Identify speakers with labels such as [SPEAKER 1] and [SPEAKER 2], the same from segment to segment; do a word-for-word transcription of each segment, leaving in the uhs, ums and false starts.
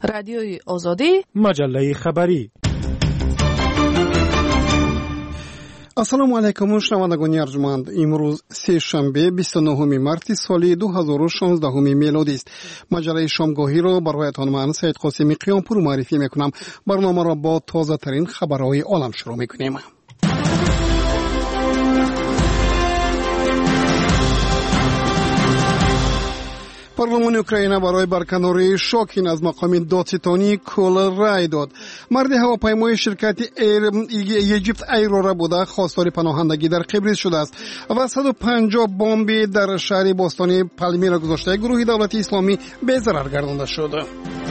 [SPEAKER 1] رادیوی آزادی،
[SPEAKER 2] مجله خبری.
[SPEAKER 3] السلام علیکم شنوندگان ارجمند. امروز سه شنبه بیست و نه مارس سال دو هزار و شانزده میلادی است. مجله شامگاهی را برایتان من سید قاسمی قیامپور معرفی میکنم. برنامه را با تازه ترین خبرهای عالم شروع میکنیم. پارلمان اوکراین برای برکناری شوکین از مقام دادستانی کل رای داد. مرد هواپیمای شرکت ایر ایجیپت ایر را بوده خواستار پناهندگی در قبرس شده است و صد و پنجاه بمب در شهر باستانی پالمیرا گذاشته. گروه دولت اسلامی به ضرر گردانده شد.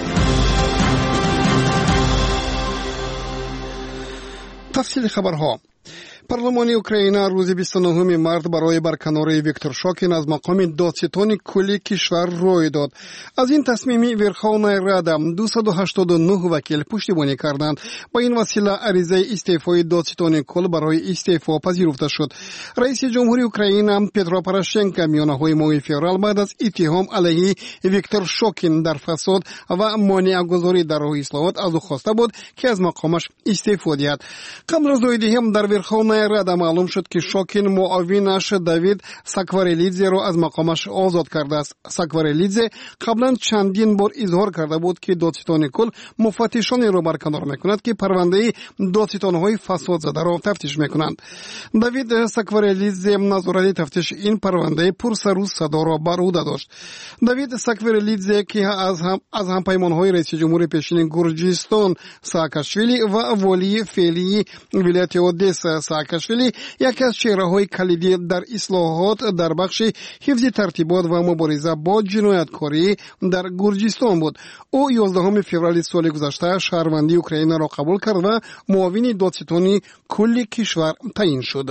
[SPEAKER 3] تفصیل خبرها. پارلمان اوکراین روز بیست و نه مارس برای برکناری ویکتور شوکین از مقام دادستان کلی کشور روی داد. از این تصمیم ورخونا رادا دویست و هشتاد و نه وکیل پشتیبانی کردند. با این وسیله عریضه استعفای دادستان کل برای استعفا پذیرفته شد. رئیس جمهوری اوکراین پترو پوراشنکو میانه‌های ماه فوریه بعد از اتهام علیه ویکتور شوکین در فساد و مانع‌گذاری در راه اصلاحات از او خواسته بود که از مقامش استعفا دهد. قبل از هم در ورخونا رادا معلوم شد که شوکین معاونش دیوید ساکواریلیدзе را از مقامش آزاد کرده است. ساکواریلیدзе قبلا چندین بار اظهار کرده بود که دادستان کل مفتشانی را برکنار میکند که پرونده دادستان‌های فساد زده را تفتیش میکنند. دیوید ساکواریلیدze نظارت تفتیش این پرونده پرسر و صدا را بر عهده داشت. دیوید ساکواریلیدze که از هم از همپیمان‌های رئیس جمهور پیشین گورجستان ساکاشویلی و والی فعلی ولایت اودسا ساکاشویلی یکی از چهره‌های کلیدی در اصلاحات در بخش حفظ ترتیبات و مبارزه با جنایتکاری در گورجستان بود. او یازدهم فوریه سال گذشته شهروندی اوکراین را قبول کرد و معاون دادستانی کل کشور تعیین شد.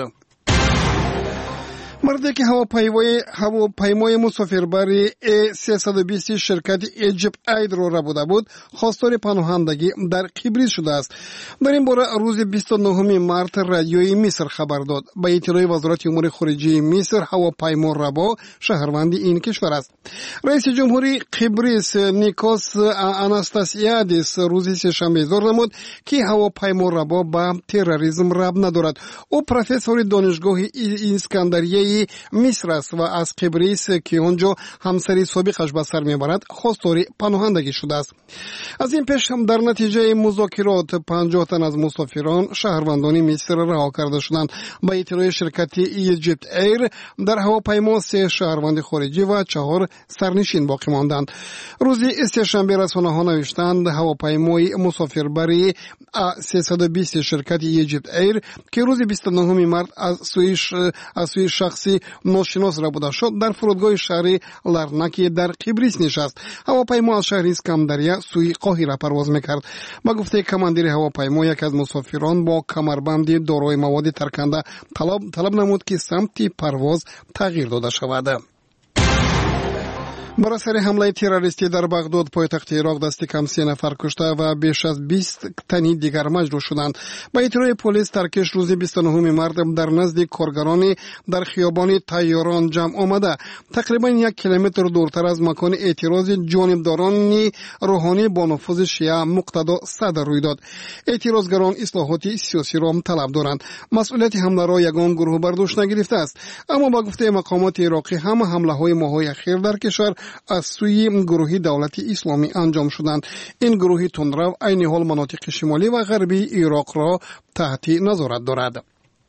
[SPEAKER 3] مردی که هواپیمای هواپیمای مسافربری ای سیصد و بیست شرکت ایجیپت ایر را بوده بود خواستار پناهندگی در قبرس شده است. در این باره روز بیست و نه مارس رادیوی مصر خبر داد. با اطلاع وزارت امور خارجه مصر هواپیما ربا شهروند این کشور است. رئیس جمهوری قبرس نیکوس آناستاسیادیس روز سه‌شنبه اظهار نمود که هواپیما ربا با تروریسم ربط ندارد. او پروفسور دانشگاه اسکندریه مصر است و از قبرس که آنجا همسری سابقش به سر میبرد خواستار پناهندگی شده است. از این پیش هم در نتیجه مذاکرات پنجاه تن از مسافران شهروندان مصر رها کرده شدند. با اطلاع شرکت ایجیپت ایر در هواپیما سه شهروند خارجی و چهار سرنشین باقی ماندند. روز سه‌شنبه رسانه‌ها نوشتند هواپیمای مسافربری سیصد و بیست شرکت ایجیپت ایر که روز بیست و نه مارس از سوی از سوی شخص ناشناس را بوده شد در فرودگاه شهر لرناکی در قبرس نشست. هواپیما از شهر اسکندریه سوی قاهره پرواز میکرد. با گفته کماندیر هواپیما یک از مسافران با کمربند دارای مواد ترکنده طلب طلب نمود که سمت پرواز تغییر داده شود. بر اثر حمله تروریستی در بغداد پایتخت عراق دست کم سه نفر کشته و بیش از بیست تن دیگر مجروح شدند. با اطلاع پلیس ترکش روز بیست و نه مارس در نزد کارگران در خیابان طیاران جمع آمده تقریبا یک کیلومتر دورتر از مکان اعتراض جانبداران روحانی با نفوذ شیعه مقتدا صدر روی داد. اعتراضگران اصلاحات سیاسی را طلب دارند. مسئولیت حمله را یگان گروه بر دوش نگرفته است، اما با گفته مقامات عراقی همه حمله های ماه‌های اخیر در کشور از سوی گروهی دولت اسلامی انجام شدند. این گروهی تندرو عین حال مناطق شمالی و غربی عراق را تحت نظارت دارد.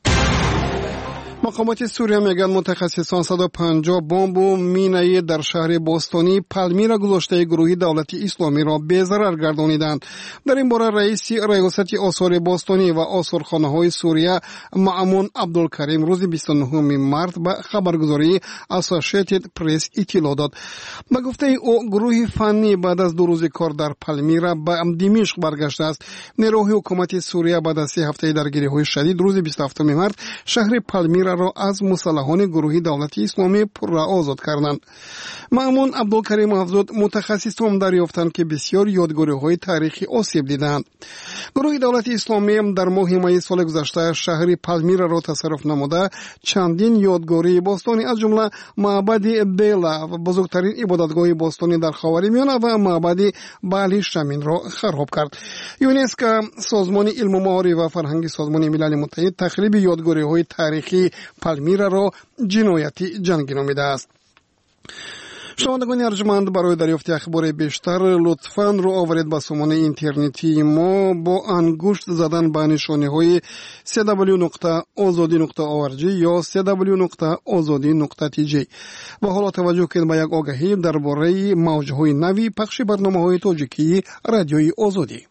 [SPEAKER 3] مقامات سوریه میگن متخصصان صد و پنجاه بمب و مینه در شهر باستانی پالمیرا گذاشته گروهی دولت اسلامی را به ضرر گردانیدند. در این باره رئیس ریاست آثار باستانی و آثارخانه‌های سوریه مأمون عبدالکریم روز بیست و نه مارس به خبرگزاری اسوسییتد پرس اطلاع داد. به گفته او گروه فنی بعد از دو روز کار در پالمیرا به دمشق برگشته است. نیروهای حکومت سوریه بعد از سه هفته درگیری‌های شدید روز بیست و هفتم مارس شهر پالمیرا پالمیرا را از مسلحان گروه دولت اسلامی پررا آزاد کردند. مأمون عبدالکریم افزود متخصصان دریافتند که بسیار یادگاری‌های تاریخی آسیب دیدند. گروه دولت اسلامی در ماه می سال گذشته شهر پالمیرا را تصرف نموده چندین یادگاری باستانی از جمله معبد بیلا و بزرگترین عبادتگاه باستانی در خاورمیانه و معبد بالی شمین را خراب کرد. یونسکو، سازمان علم و معارف و فرهنگ سازمان ملل متحد تخریب یادگاری‌های تاریخی پالمیرا را جنایت جنگی نامیده است. شنوندگان ارجمند، برای دریافت اخبار بیشتر لطفاً رو آورید به سامان اینترنتی ما با انگشت زدن به نشانه‌های سی دبلیو نقطه آزادی نقطه او ار جی یا سی دبلیو نقطه آزادی نقطه تی جی. و حالا توجه کنید به یک آگهی درباره موج‌های نوی پخش برنامه‌های تاجیکی رادیوی آزادی.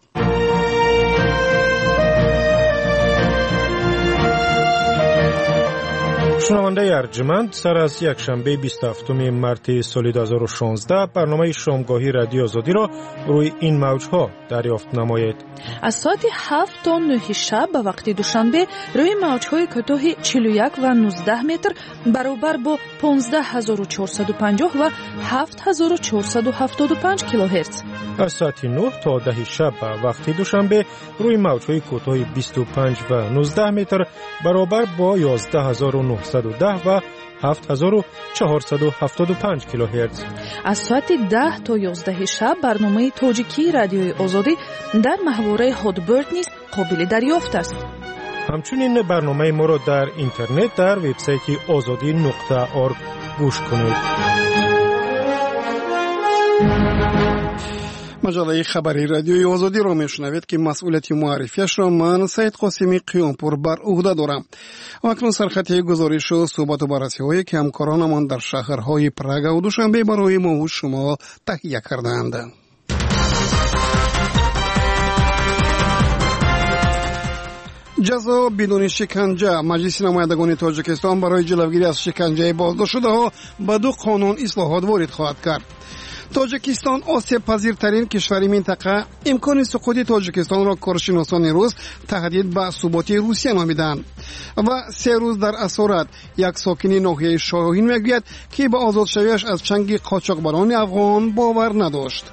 [SPEAKER 1] شنونده ارجمند، سر از یک شنبه بیست و هفتم مارس سال دو هزار و شانزده برنامه شامگاهی رادیو آزادی را روی این موجها دریافت نمایید.
[SPEAKER 2] از ساعت هفت تا نه شب به وقت دوشنبه روی موجهای کوتاه چهل و یک و نوزده متر برابر با پانزده هزار و چهارصد و پنجاه و هفت هزار و چهارصد و هفتاد و پنج کیلوهرتز.
[SPEAKER 1] از ساعت نه تا ده شب به وقت دوشنبه روی موجهای کوتاه بیست و پنج و نوزده متر برابر با یازده هزار و نهصد و ده و هفت هزار و چهارصد و هفتاد و پنج کیلوهرتز.
[SPEAKER 2] از ساعت ده تا یازده شب برنامه تاجیکی رادیوی آزادی در محوره هادبرد نیز قابل دریافت است.
[SPEAKER 1] همچنین برنامه ما را در اینترنت در وبسایت آزادی نقطه اورگ گوش کنید.
[SPEAKER 3] مجله خبری رادیوی آزادی را میشنوید که مسئولیت معرفیش را من سید قاسمی قیامپور بر عهده دارم. و اکنون سرخطی گزارش و صحبت و بررسی هایی که همکارانمان در شهرهای پراگ و دوشنبه برای ما و شما تهیه کردند. جزا بدون شکنجه. مجلس نمایندگان تاجیکستان برای جلوگیری از شکنجه بازداشت شده ها به دو قانون اصلاحات وارد خواهد کرد. تاجیکستان آسیب پذیرترین کشور منطقه امکان سقوط تاجیکستان را کارشناسان روز تهدید به ثبات روسیه نامیدند. و سه روز در اسارت یک ساکن ناحیه شاهین میگوید که به آزاد شویش از چنگ قاچاقبران افغان باور نداشت.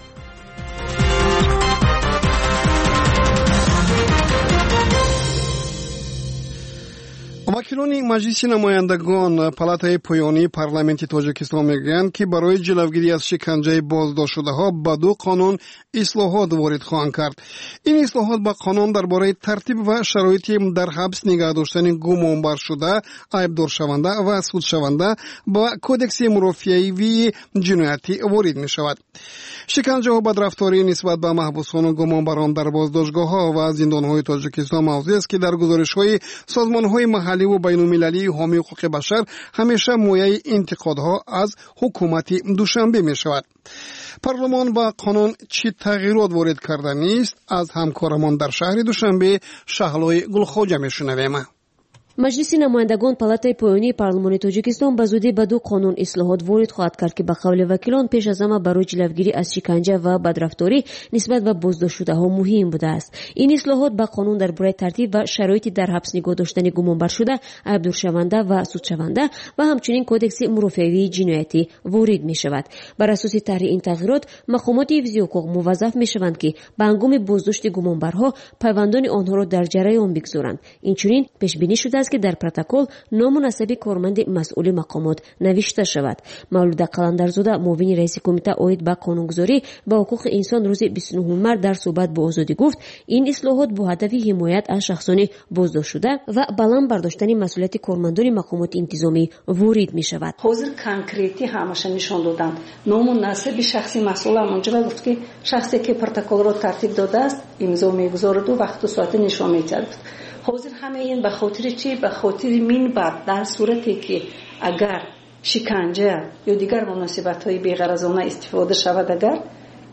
[SPEAKER 3] وکیلان مجلس نمایندگان پالاتای پایانی پارلمانت تاجیکستان میگویند که برای جلوگیری از شکنجه بازداشت شده ها به دو قانون اصلاحات وارد خواهند کرد. این اصلاحات به قانون درباره ترتیب و شرایط در حبس نگه داشتن گمانبر شده، عیبدار شونده و سود شونده با کودکس مرافعه‌ای جنایتی وارد می شود. شکنجه ها بدرفتاری نسبت به محبوسان و گمانبران در بازداشتگاه ها و زندان های تاجیکستان موضوعی است که در گزارش های سازمان های محلی و بین المللی حامی حقوق بشر همیشه مایه انتقادها از حکومت دوشنبه می شود. پارلمان با قانون چی تغییرات وارد کرده نیست؟ از همکارمان در شهر دوشنبه شهلای گلخوجه می شنویم.
[SPEAKER 4] مجلس نمایندگان پالاتای پایانی پارلمان تاجیکستان به زودی به دو قانون اصلاحات وارد خواهد کرد که به قول وکیلان پیش از همه برای جلوگیری از شکنجه و بدرفتاری نسبت به بازداشت شده ها مهم بوده است. این اصلاحات به قانون درباره ترتیب و شرایط در حبس نگاه داشتن گمانبر شده، عیبدار شونده و سود شونده و همچنین کودکس مرافعه‌ای جنایتی وارد می شود. بر اساس طرح این تغییرات مقامات حفظی حقوق موظف می شوند که به هنگام بازداشت گمانبرها پیوندان آنها را در جریان بگذارند. اینچنین پیش بینی شده که در پروتکل نام نسب کارمند مسئول مقامات نوشته شود. مولود قلندرزاده معاون رئیس کمیته عاید به قانونگذاری و حقوق انسان روز بیست و نه مارس در صحبت با آزادی گفت این اصلاحات با هدف حمایت از شخصان بازداشت شده و بلند برداشتن مسئولیت کارمندان مقامات انتظامی وارد می شود.
[SPEAKER 5] حاضر کانکریتی همش نشان دادن. نام و نسب شخصی مسئول اونجا گفت که شخصی که پروتکل را ترتیب داده است امضا میگذارد و وقت و ساعت نشان میدهد. حاضر همه این به خاطر چی؟ به خاطر منبع در صورتی که اگر شکنجه یا دیگر مناسبت‌های بی‌غرضانه استفاده شود، اگر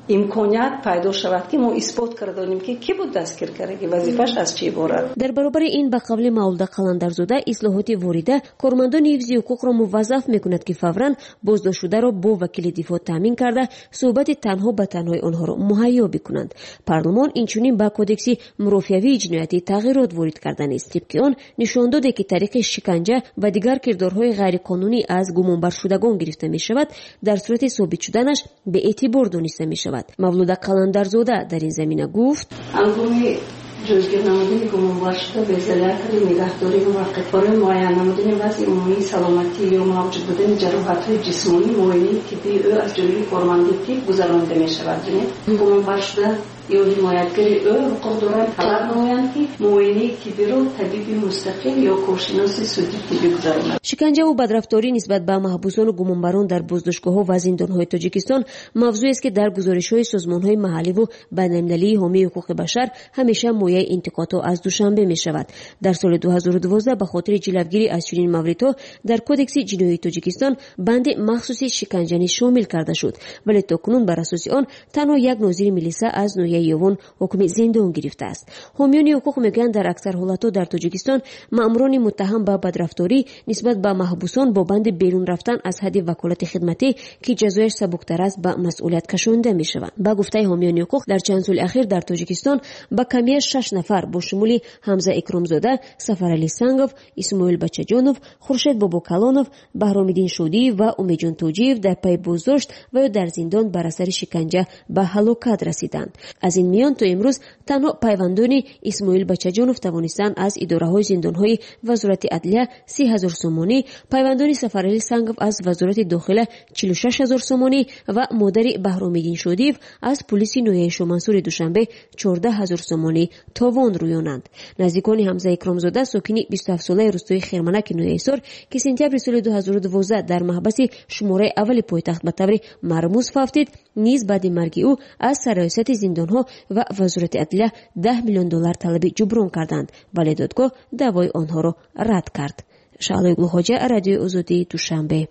[SPEAKER 5] امکانیت پیدا شود که ما اثبات کردیم که کی بود دستگیر کرده، وظیفش از چی عبارت.
[SPEAKER 4] در برابر این به قول مولده قلندرزاده اصلاحات واریده کارمندان حفظ حقوق را موظف میکند که فوراً بازداشت شده را با وکیل دفاع تامین کرده صحبت تنها به تنهای آنها را مهیا بکنند. پارلمان اینچنین به کودکس مرافعه‌ای جنایتی تغییرات وارد کردن است. طبق آن نشان داده که طریق شکنجه و دیگر کردارهای غیرقانونی از گمانبر شدگان گرفته می شود در صورت ثابت شدنش به اعتبار دانسته می شود. مولوده قلندرزاده در این زمینه گفت:
[SPEAKER 5] انگامی جزگیر نمودن گمانبر شده به ازالت نگهداری موقت برای معاینه نمودن وضع عمومی سلامتی یا موجود بودن جراحت‌های جسمانی معاینه طبی او از جلوی کارمند طب گذرانده می شود. گمانبر شده یا حمایتگری او حقوق دارند خبر نمایند که معاینه طبی را طبیب مستقل یا کارشناس سودی طبی گذراند.
[SPEAKER 4] شکنجه و بدرفتاری نسبت به محبوسان و گمانبران در بازداشتگاه‌ها و زندان‌های تاجیکستان موضوعی است که در گزارش‌های سازمان‌های محلی و بین‌المللی حامی حقوق بشر همیشه مایه انتقاد از دوشنبه می‌شود. در سال دو هزار و دوازده به خاطر جلوگیری از چنین موردها در کدکس جنایی تاجیکستان بند مخصوصی شکنجه شامل کرده شد، ولی تاکنون بر اساس آن تنها یک ناظر ملیسا از یوان حکم زندان گرفته است. حامیان حقوق میگن در اکثر حالتها در تاجیکستان ماموران متهم به بدرفتاری نسبت به محبوسان با بند بیرون رفتن از حد وکالت خدمتی که جزایش سبکتر است به مسئولیت کشانده می شوند. با گفته حامیان حقوق در چند سال اخیر در تاجیکستان با کمی شش نفر با شمول حمزه اکرامزاده، سفرعلی سنگوف، اسماعیل بچه‌جانов، خورشید باباکلانov، بهرام‌الدین شودی و امیدجان توجیев در پی بازداشت و در زندان بر اثر شکنجه به هلاکت رسیدند. از این میان تا امروز تنها پیوندان اسماعیل بچه‌جانov توانستند از اداره‌های زندان‌های وزارت عدلیه سی هزار سومانی، پیوندان سفرعلی سنگوف از وزارت داخله چهل و شش هزار سومانی و مادر بهرام‌الدین شودی از پلیس نویه شمنسور دوشنبه چهارده هزار سومانی تاوان رویانند. نزدیکان حمزه اکرامزاده ساکن بیست و هفت ساله روستای خرمنک نویه سور که سپتامبر سال دو هزار و دوازده در محبس شماره اول پایتخت به طور مرموز فافتید، نیز بعد مرگ او از سرایست زندان‌ها و وزارت عدلیه ده میلیون دلار طلب جبران کردند، ولی دادگاه دعوای آنها را رد کرد. شعله گل‌خواجه، رادیو آزادی، دوشنبه.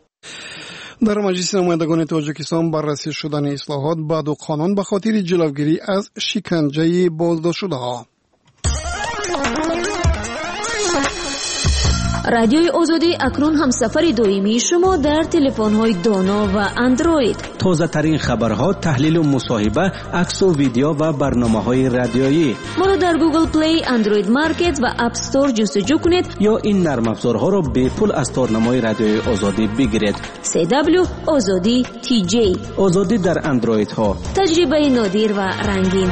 [SPEAKER 3] در مجلس نمایندگان تاجیکستان بررسی شدن اصلاحات بعد و قانون به خاطر جلوگیری از شکنجه بازداشت شده‌ها.
[SPEAKER 4] رادیوی آزادی اکنون همسفر دائمی شما در تلفن‌های دانا و اندروید.
[SPEAKER 6] تازه ترین خبرها، تحلیل و مصاحبه، عکس و ویدیو و برنامه‌های رادیویی.
[SPEAKER 4] ما را در گوگل پلی، اندروید مارکت و اپ استور جستجو کنید
[SPEAKER 6] یا این نرم افزارها را به پول از تارنمای رادیوی آزادی بگیرید.
[SPEAKER 4] سی دبلیو آزادی تی جی.
[SPEAKER 6] آزادی در اندروید ها.
[SPEAKER 4] تجربه نادر و رنگین.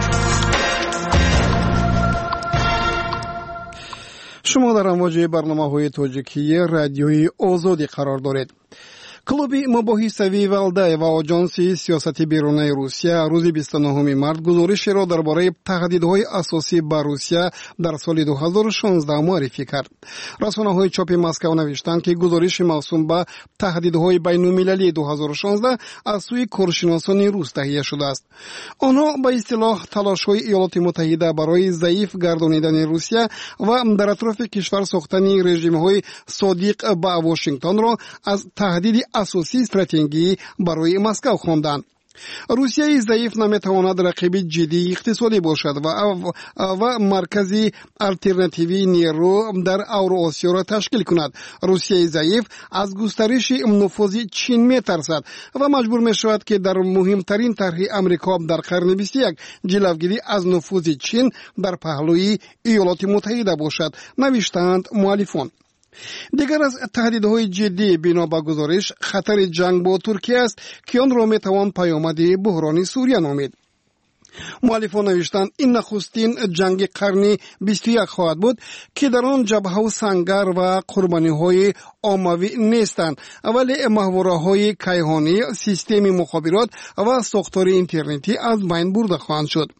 [SPEAKER 3] شما در امواج برنامه‌های تاجیکی رادیوی آزادی قرار دارید. کلوب مباحثوی والده و آژانس سیاست بیرونی روسیه روز بیست و نهم مارس گزارشی را درباره تهدیدهای اساسی به روسیه در سال دو هزار و شانزده معرفی کرد. رسانه‌های چاپ مسکو نوشتند که گزارش موسوم به تهدیدهای بین‌المللی دو هزار و شانزده از سوی کارشناسان روس تهیه شده است. آنها به اصطلاح تلاش‌های ایالات متحده برای ضعیف گردانیدن روسیه و در اطراف کشور ساختن رژیم‌های صادق به واشنگتن را از تهدید اساسی استراتژی برای مسکو خواندند. روسیه ضعیف نمیتواند رقیب جدی اقتصادی باشد و و مرکزی الटरनेटिव्ی نیرو در اوراسیا را تشکیل کند. روسیه ضعیف از گسترش نفوذ چین میترسد و مجبور میشود که در مهمترین طرح امریکا در قرن بیست و یک جلوگیری از نفوذ چین در پهلوی ایالات متحده باشد، نوشتند مؤلفان. دیگر از تهدیدهای جدی بنا به گزارش خطر جنگ با ترکیه است که آن را میتوان پیامد بحران سوریه نامید. مؤلفان نوشتند این نخستین جنگ قرن بیست و یک خواهد بود که در آن جبهه و سنگر و قربانی های عمومی نیستند، ولی محوره های کیهانی، سیستم مخابرات و ساختار اینترنتی از بین برده خواهند شد.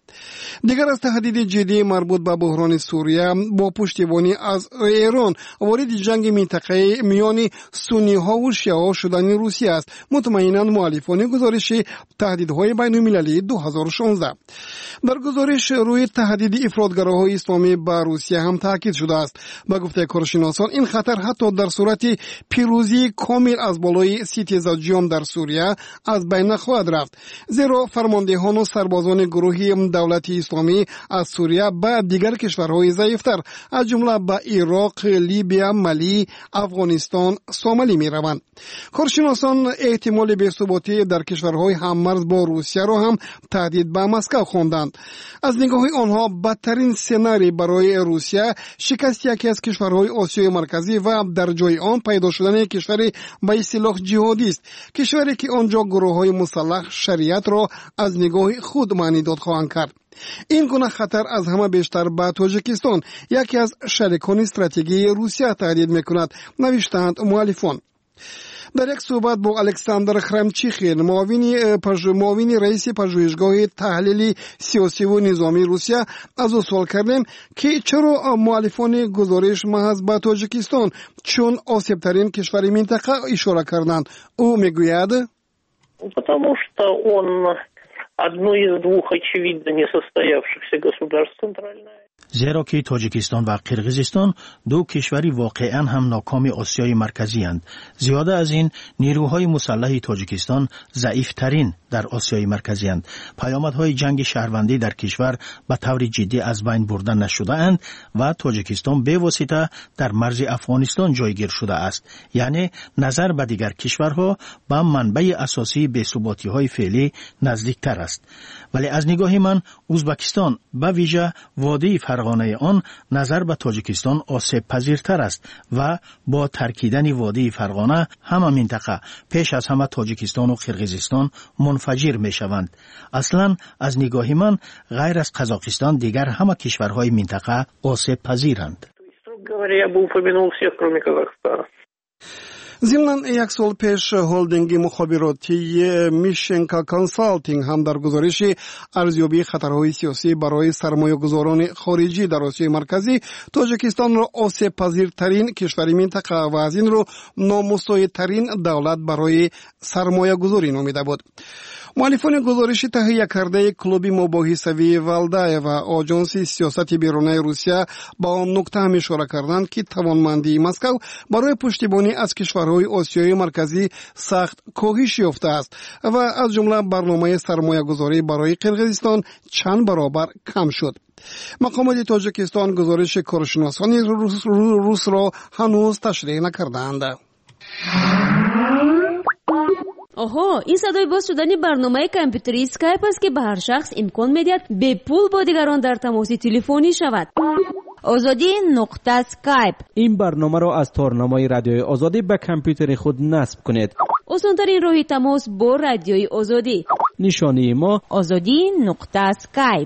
[SPEAKER 3] دیگر از تهدید جدی مربوط به بحران سوریه با پشتیبانی از ایران وارد جنگ منطقه‌ای میان سنی ها و شیعه ها شدن روسیه است. مطمئنا مؤلفان گزارش تهدیدهای بین المللی دو هزار و شانزده. در گزارش روی تهدید افراطگراهای اسلامی به روسیه هم تاکید شده است. با گفته کارشناسان این خطر حتی در صورت پیروزی کامل از بالای ستیزاجیان در سوریه از بین نخواهد رفت، زیرا فرماندهان و سربازان گروهی دولت اسلامی از سوریه به دیگر کشورهای ضعیفتر از جمله به عراق، لیبیا، ملی، افغانستان، سومالی می روند. کارشناسان احتمال بی‌ثباتی در کشورهای هممرز با روسیه را هم تهدید به مسکو خواندند. از نگاه آنها بدترین سناریو برای روسیه شکست یکی از کشورهای آسیای مرکزی و در جای آن پیدا شدن کشوری با اصطلاح جهادی است، کشوری که آنجا گروه‌های مسلح شریعت را از نگاه خود معنی داد خواهند کرد. این گونه خطر از همه بیشتر به تاجیکستان، یکی از شریکان استراتژیکی روسیه، تهدید می‌کند، نوشتند مؤلفان. در یک صحبت با الکساندر خرمچیخین، معاون معاون رئیس پژوهشگاه تحلیل سیاسی و نظامی روسیه، از او سوال کردیم که چرا مؤلفان گزارش محض به تاجیکستان چون آسیب‌ترین کشور منطقه اشاره کردند. او میگوید
[SPEAKER 7] потому что он одно из двух очевидно несостоявшихся государств центральное.
[SPEAKER 8] زیرا که تاجیکستان و قرقیزستان دو کشوری واقعا هم ناکام آسیای مرکزی اند. زیاده از این نیروهای مسلح تاجیکستان ضعیف ترین در آسیای مرکزی اند. پیامدهای جنگ شهروندی در کشور به طور جدی از بین برده نشده اند و تاجیکستان به واسطه در مرز افغانستان جایگیر شده است. یعنی نظر به دیگر کشورها به منبع اساسی بی‌ثباتی های فعلی نزدیکتر است. ولی از نگاه من ازبکستان به ویژه وادی فرغانه آن نظر به تاجیکستان آسیب پذیرتر است و با ترکیدن وادی فرغانه همه منطقه پیش از همه تاجیکستان و قرقیزستان منفجر می شوند. اصلا از نگاه من غیر از قزاقستان دیگر همه کشورهای منطقه آسیب پذیرند.
[SPEAKER 3] ضمن یک سال پیش هلدینگ مخابراتی میشنکا کانسالتینگ هم در گزارش ارزیابی خطرهای سیاسی برای سرمایه‌گذاران خارجی در آسیای مرکزی تاجیکستان را آسیب پذیرترین کشور منطقه و از این رو نامساعدترین دولت برای سرمایه‌گذاری نامیده بود. مؤلفان گزارش تهیه کرده کلوب مباحثوی والدای و آژانس سیاست بیرونی روسیه با آن نکته هم اشاره کردند که توانمندی مسکو برای پشتیبانی از کشورهای آسیای مرکزی سخت کاهش یافته است و از جمله برنامه سرمایه گذاری برای قرقیزستان چند برابر کم شد. مقامات تاجیکستان گزارش کارشناسان روس, روس را هنوز تشریح نکردند.
[SPEAKER 4] آها، این صدای باز شدن برنامه کامپیوتری اسکایپ است که به هر شخص امکان میدهد به پول با دیگران در تماس تلفنی شود. آزادی نقطه اسکایپ.
[SPEAKER 6] این برنامه را از تارنمای رادیوی آزادی به کامپیوتر خود نصب کنید.
[SPEAKER 4] آسان‌ترین راه تماس با رادیوی آزادی.
[SPEAKER 6] نشانی ما
[SPEAKER 4] آزادی نقطه اسکایپ.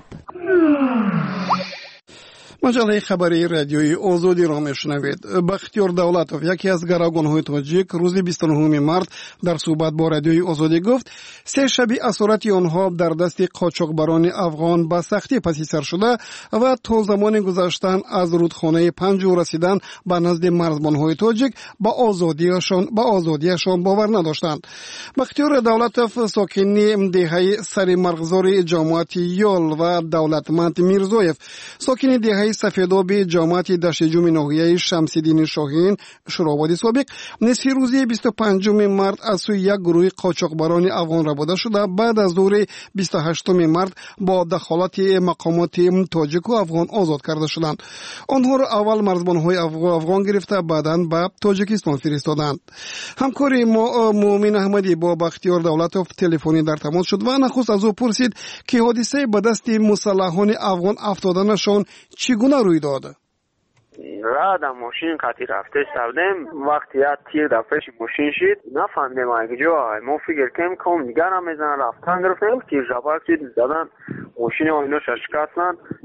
[SPEAKER 3] مجله خبری رادیوی آزادی را میشنوید. بختیار دولتوف، یکی از گروگان‌های تاجیک، روز بیست و نهم مارس در صحبت با رادیوی آزادی گفت سه شب اسارت آنها در دست قاچاقبران افغان به سختی پسی سر شده و تا زمان گذشتن از رودخانه پنجو رسیدن به نزد مرزبان‌های تاجیک با آزادیشان با آزادیشان باور نداشتند. بختیار دولتوف، ساکن دهه سر مرغزار جماعت یال و دولتمند میرزویف، ساکن دهه سفیداب جماعت دشتجوم ناحیه شمس‌الدین شاهین شورابادی سابق، نصف روزی بیست و پنجم مارس از سوی یک گروه قاچاقبران افغان ربوده شده بعد از ظهر بیست و هشتم مارس با دخالت مقامات تاجیک و افغان آزاد کرده شدند. آنها را اول مرزبان‌های افغان گرفته بعداً به تاجیکستان فرستادند. همکار ما مومن احمدی با بختیار دولتوف تلفنی در تماس شد و نخست از او پرسید که حادثه به دست مسلحان افغان افتادنشان چگونه روی داد؟
[SPEAKER 9] را در ماشین قطعی رفته سودم وقتی یک تیر در پیش ماشین شد نفهمیدم اگه جا ما فکر کنیم کم دیگر هم میزنن رفتن گرفتیم تیر جبر که زدن ماشین و اینا شکستن. ما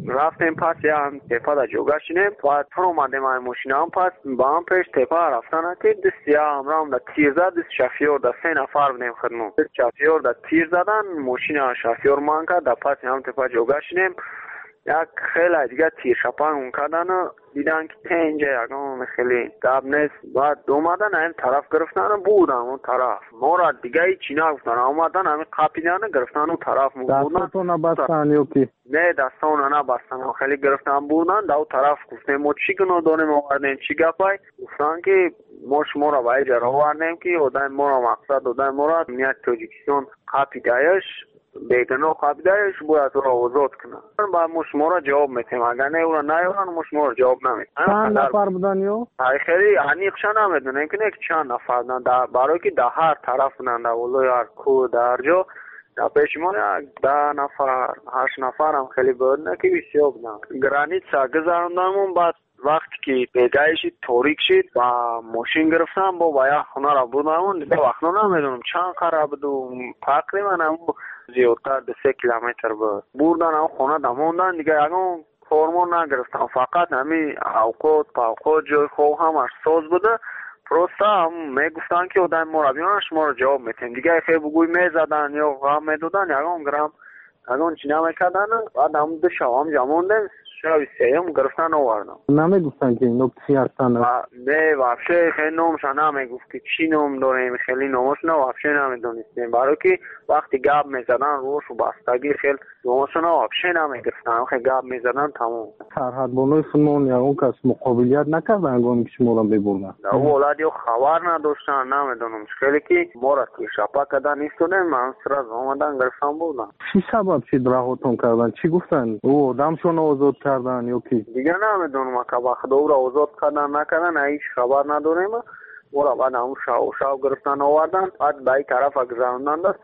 [SPEAKER 9] رفتیم پس یه هم تپا در جوگه شینیم و تر اومدیم های ماشین هم پس با هم پیش تپا رفتن که دست یا همراه هم در تیر زد دست شفیور در سه نفر بودیم خدمون دست شفیور در تیر زدن ماشین شفیور مان کرد در پس هم تپا جوگه شینیم یک خیلی دیگه تیر شپان اون کردن و دیدن که تنجه یکم خیلی دب نیست بعد اومدن این طرف گرفتن بودن اون طرف ما را دیگه چی نگفتن اومدن همین قاپیدن گرفتن اون طرف بودن
[SPEAKER 10] دستاتون نبستن یا کی؟
[SPEAKER 9] نه دستان نبستن خیلی گرفتن بودن در اون طرف گفتیم ما چی کنو داریم آوردیم چی گپای گفتن که ما شما را باید جرا آوردیم که آدم ما را مقصد آدم ما را میاد تاجیکستان قاپیدایش بیگناه قابلیتش باید رو آزاد کنن با ما شما را جواب میتیم اگر نه اون نیارن ما شما را جواب نمیتیم
[SPEAKER 10] چند نفر بودن یا؟
[SPEAKER 9] خیلی انیقشا نمیدونن اینکه نه چند نفر بودن برای که در هر طرف بودن در ولای هر کو در جا در پیشمان ده نفر هشت نفر هم خیلی بود نه که بسیار بودن گرانیت سا گذاروندم بعد وقتی که بیگاه شید تاریک شید و ماشین گرفتم با باید خونه را بودم دیگه وقت نمیدونم چند قرار بود تقریبا هم زیادتر به سه کیلومتر بود بردن هم خونه دموندن دیگه اگه کارمون نگرفتم فقط همین اوقات پاوقات جای خواه همش ساز بوده پروستا هم میگفتن که آدم مربیان شما رو جواب میتیم دیگه خیلی بگوی میزدن یا غم میدودن اگه هم گرم اگه هم چی نمیکردن بعد هم دو شو هم جموندن شاید سیم گرفتن آوردم
[SPEAKER 10] نمیگفتن که اینو چی هستن
[SPEAKER 9] نه وابشه خیلی نومشان نمیگفت که چی نوم داریم خیلی نومش نه وابشه نمیدونستیم برای که وقتی گاب میزدن روش و بستگی خیلی نومشان وابشه نمیگفتن خیلی گاب میزدن تمام
[SPEAKER 10] سرحد بانوی خودمون یا اون کس مقابلیت نکردن گونه که شما را ببردن
[SPEAKER 9] اولاد یا خبر نداشتن نمیدونم خیلی که ما را که شپا کردن ایستودن من سراز آمدن گرفتن بودن
[SPEAKER 10] چی سبب شد رهاتون کردن چی گفتن او آدمشون آزاد کردن یا کی
[SPEAKER 9] دیگه نمیدونم که وقت او را آزاد کردن نکردن هیچ خبر نداریم او را بعد همون شاو شاو گرفتن آوردن بعد بای طرف گذراندن دست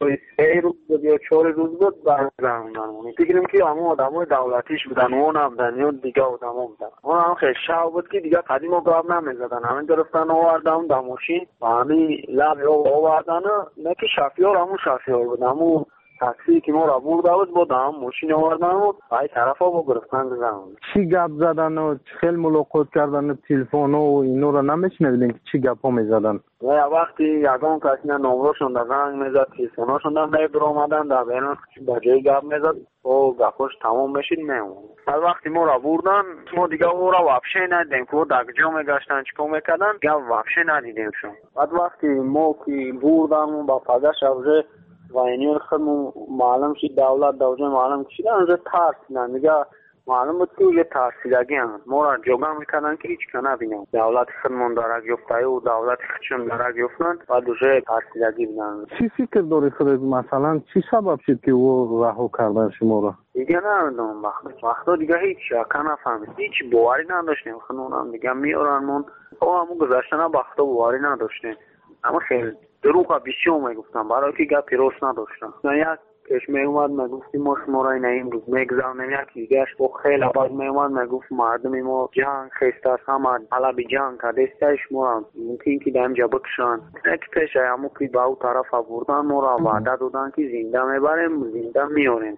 [SPEAKER 9] سه روز بود یا چهار روز بود بعد گذراندن فکریم که همون آدمای دولتیش بودن اون هم بودن یا دیگه آدما بودن اون هم خیلی شاو بود که دیگه قدیم و گاب نمیزدن همین گرفتن آوردن در ماشین و همین لب آوردن نه که شفیار همون شفیار بود همون تاکسی که ما را برده بود بود هم ماشین آوردن و بای طرف ها با گرفتن گذراندن
[SPEAKER 10] چی گپ زدن و خیلی ملاقات کردن تلفن و اینو را نمیشنیدین که چی گپ ها میزدن
[SPEAKER 9] و وقتی یکم کسی نمرهشون در زنگ میزد تلفناشون در نبر آمدن در بین با جای گپ میزد و گپاش تمام میشید میمون از وقتی ما را بردن ما دیگه او را وابشه ندیدیم که در جا میگشتن چیکار میکردن گپ وابشه ندیدیم شون بعد وقتی ما که بردن با پدش اوجه و اینیون خودمون معلوم شد دولت دوجه معلوم شد اونجا ترسیدن دیگه معلوم بود که یه ترسیدگی هم ما را جوگه میکنن که هیچ که نبینم دولت خودمون داره گفته و دولت خودشون داره گفتن و دوجه ترسیدگی بینن
[SPEAKER 10] چی فکر داری خودت مثلا چی سبب شد که او رها کردن شما را
[SPEAKER 9] دیگه نمیدونم وقت وقتا دیگه هیچ شکر نفهمید هیچ باوری نداشتیم خودمون هم دیگه میارنمون او همون گذشتن وقتا باوری نداشتیم اما خیلی دروغ بسیار میگفتم برای که گپ پیروز نداشتم نه یک کش میومد میگفتی ما شما را این این روز میگذارنیم یکی دیگهش با خیلی باز میومد میگفت مردم ما جنگ خیسته است همه حلب جنگ کرده است شما ممکن که دمجا بکشن یک پیش همون که با او طرف بردن ما را وعده دادن که زنده میبریم زنده میاریم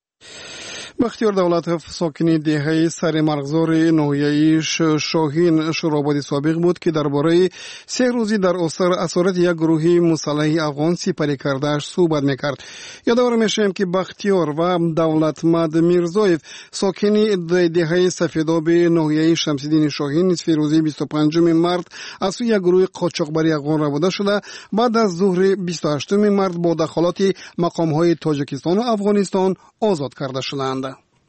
[SPEAKER 3] بختیار دولتov ساکنی دهه سر مرغزار ناحیه شاهین شورابادی سابق بود که درباره سه روزی در اسارت یک گروه مسلح افغان سپری کردهش صحبت میکرد. یادآور میشیم که بختیار و دولتمند میرزایف ساکنی دهه سفیداب ناحیه شمس‌الدین شاهین نصف روزی بیست و پنجم مارس از سوی یک گروه قاچاقبری افغان ربوده شده بعد از ظهر بیست و هشتم مارس با دخالت مقام‌های تاجیکستان و افغانستان آزاد کرده شدند.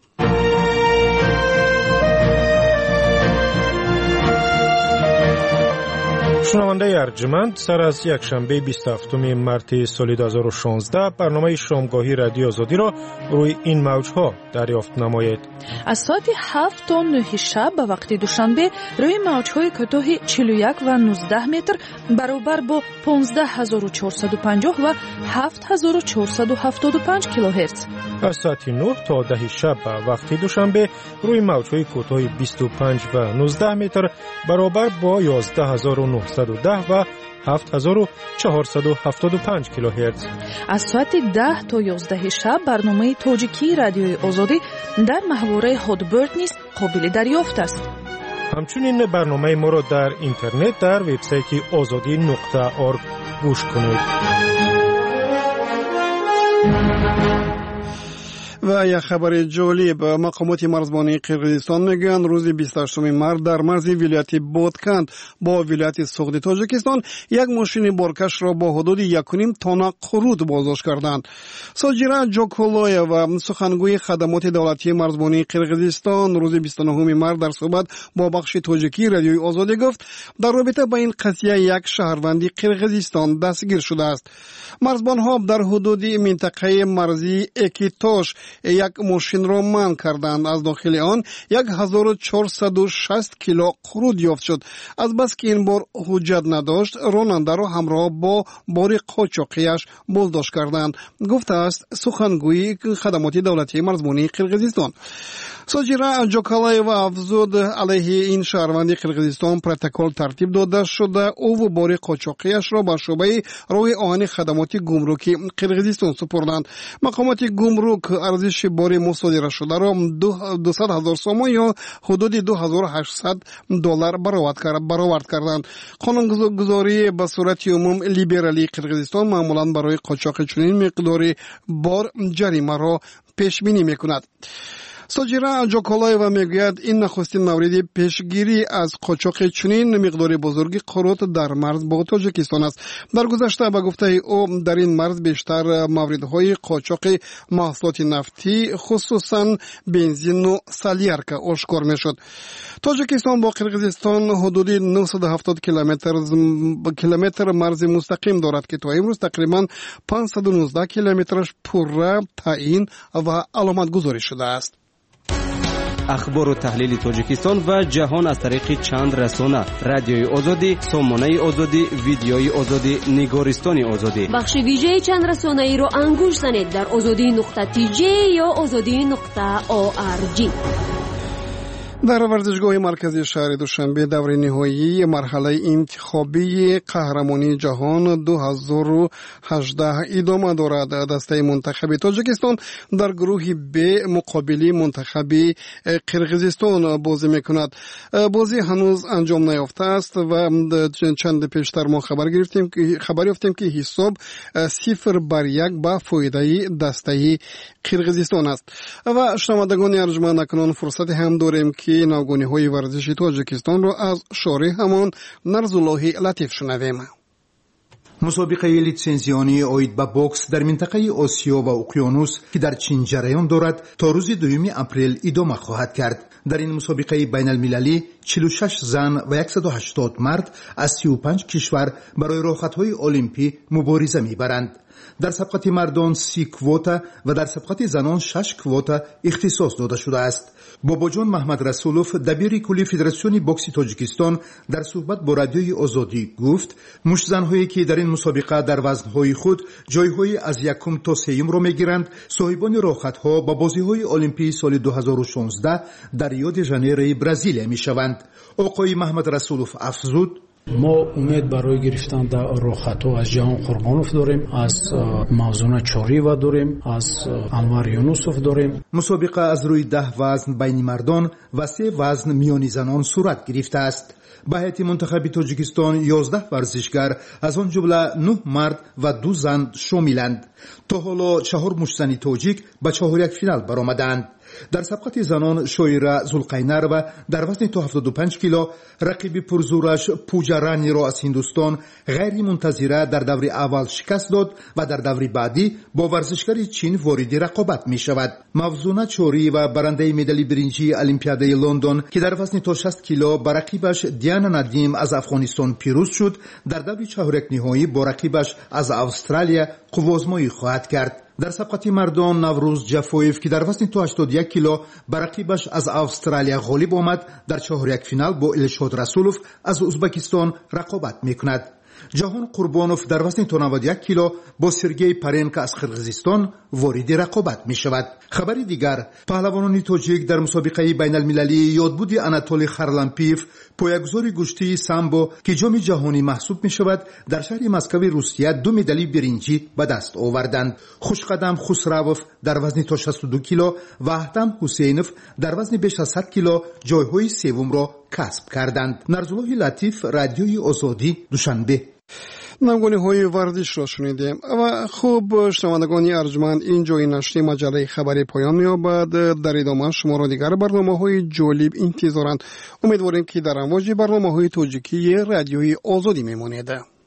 [SPEAKER 1] شنونده ارجمند سر از یک شنبه بیست و هفتم مارس سال دو هزار و شانزده برنامه شامگاهی رادیو آزادی را روی این موجها دریافت نمایید.
[SPEAKER 2] از ساعت هفت تا نه شب به وقت دوشنبه روی موجهای کوتاه چهل و یک و نوزده متر برابر با پانزده هزار و چهارصد و پنجاه و هفت هزار و چهارصد و هفتاد و پنج کیلوهرتز.
[SPEAKER 1] از ساعت نه تا ده شب به وقت دوشنبه روی موجهای کوتاه بیست و پنج و نوزده متر برابر با یازده هزار و نهصد و ده و هفت هزار و چهارصد و هفتاد و پنج کیلوهرتز.
[SPEAKER 2] از ساعت ده تا یازده شب برنامه تاجیکی رادیوی آزادی در محوره هادبرد نیز قابل دریافت است.
[SPEAKER 1] همچنین برنامه ما را در اینترنت در وبسایت آزادی نقطه org گوش کنید.
[SPEAKER 3] و یک خبر جالب، مقامات مرزبانی قرقیزستان میگن روز بیست و هشتم مارس در مرز ولایت بادکند با ولایت سوغدی تاجیکستان یک ماشین بارکش را با حدود یک و نیم تن قرود بازداشت کردند. ساجیرا جوکولویا و سخنگوی خدمات دولتی مرزبانی قرقیزستان روز بیست و نهم مارس در صحبت با بخش تاجیکی رادیوی آزادی گفت در رابطه با این قضیه یک شهروندی قرقیزستان دستگیر شده است. مرزبانها در حدود منطقه مرزی اکیتاش یک ماشین را منع کردند. از داخل آن یک هزار و چهارصد و شصت کیلو قرود یافت شد. از بس که این بار حجت نداشت راننده را همراه با بار قاچاقیش بازداشت کردند، گفته است سخنگوی خدمات دولتی مرزبانی قرقیزستان. ساجیرا جوکالایوا افزود علیه این شهروند قرقیزستان پروتکل ترتیب داده شده. او و بار قاچاقیش را به شعبه راه آهن خدمات گمرکی قرقیزستان سپردند. مقامات گمرک ارزش بار مصادره شده را دویست هزار سوم یا حدود دو هزار و هشتصد دلار برآورد کردند. قانونگذاری به صورت عموم لیبرالی قرقیزستان معمولا برای قاچاق چنین مقداری بار جریمه را پیش بینی میکند. ساجیرا جوکولایوا میگوید این نخستین مورد پیشگیری از قاچاق چنین مقدار بزرگی قرود در مرز با تاجیکستان است. در گذشته به گفته او در این مرز بیشتر موردهای قاچاق محصولات نفتی خصوصا بنزین و سلیارک آشکار میشد. تاجیکستان با قرقیزستان حدود نهصد و هفتاد کیلومتر کیلومتر مرز مستقیم دارد که تا امروز تقریبا پانصد و نوزده کیلومترش پره تعیین و علامت گذاری شده است.
[SPEAKER 6] اخبار و تحلیل تاجیکستان و جهان از طریق چند رسانه: رادیوی آزادی، سامانه آزادی، ویدیوی آزادی، نگارستان آزادی.
[SPEAKER 4] بخش ویژه چند رسانه ای رو انگوش زنید در آزادی نقطه تی جی یا آزادی نقطه او آر جی.
[SPEAKER 3] در ورزشگاه مرکزی شهر دوشنبه دور نهایی مرحله انتخابی قهرمانی جهان دو هزار و هجده ادامه دارد. دسته منتخب تاجیکستان در گروه ب مقابل منتخب قرقیزستان بازی میکند. بازی هنوز انجام نیافته است و چند پیشتر ما خبر گرفتیم که خبر یافتیم که حساب صفر بر یک به فایده دسته قرقیزستان است. و شنوندگان ارجمند اکنون فرصت هم داریم که ناگونی های ورزشی تاجیکستان را از شارح همان نرزالله لطیف شنویم.
[SPEAKER 11] مسابقه لیتسنزیانی اوید به بوکس در منطقه آسیا و اقیانوس که در چین جریان دارد تا روز دوم اپریل ادامه خواهد کرد. در این مسابقه بین المللی چهل و شش زن و صد و هشتاد مرد از سی و پنج کشور برای رخصت‌های المپی مبارزه می‌برند. در سبقت مردان سی کوتا و در سبقت زنان شش کوتا اختصاص داده شده است. باباجان محمد رسولوف دبیر کلی فدراسیون بوکس تاجیکستان در صحبت با رادیوی آزادی گفت مش زن‌هایی که در این مسابقه در وزن‌های خود جای‌های از یکم تا سوم را می‌گیرند صاحبان رخصت‌ها با بازی‌های المپی سال دو هزار و شانزده در ریو دی ژانیرو برزیل می‌شوند. آقای محمد رسولوف افزود
[SPEAKER 12] ما امید برای گرفتن در رخصت‌ها از جهان قربانوف داریم، از موزونه چوریوا داریم، از انور یونوسوف داریم.
[SPEAKER 11] مسابقه از روی ده وزن بین مردان و سه وزن میانی زنان صورت گرفته است. به هیئت منتخب تاجیکستان یازده ورزشگر از آن جمله نه مرد و دو زن شاملند. تا حالا چهار مشتزن تاجیک به چهارک فینال برآمدند. در سبقت زنان شویره زلقینروا در وزن تا هفتاد و پنج کیلو رقیب پرزورش پوجارانی را از هندوستان غیر منتظره در دور اول شکست داد و در دور بعدی با ورزشگر چین وارد رقابت می شود. موزونه چوری و برنده مدال برنجی المپیاد لندن که در وزن تا شصت کیلو با رقیبش دیانا ندیم از افغانستان پیروز شد، در دور چهارک نهایی با رقیبش از استرالیا قوازمایی خواهد کرد. در سبقت مردان نوروز جفویف که در وزن تا هشتاد و یک کیلو بر رقیبش از استرالیا غالب آمد، در چهارک فینال با الشاد رسولوف از ازبکستان رقابت میکند. جهان قربانوف در وزن تا نود و یک کیلو با سرگئی پارینکا از قرقیزستان وارد رقابت می شود. خبری دیگر، پهلوانان تاجیک در مسابقه بین المللی یادبود آناتولی خارلامپیف پایه‌گذار گشتی سامبو که جام جهانی محسوب می شود در شهر مسکو روسیه دو مدال برنجی به دست آوردند. خوشقدم خسروف در وزن تا شصت و دو کیلو و احتم حسینوف در وزن بیش از صد کیلو جایهای سوم را کسب کردند. نرزالله لطیف، رادیوی آزادی، دوشنبه.
[SPEAKER 3] نمگونه های ورزش را شنیدیم و خوب شنوندگان ارجمند اینجا این نشر مجله خبری پایان می‌یابد. در ادامه شما را دیگر برنامه های جالب انتظارند. امیدواریم که در امواج برنامه های تاجیکی رادیوی آزادی میمانید.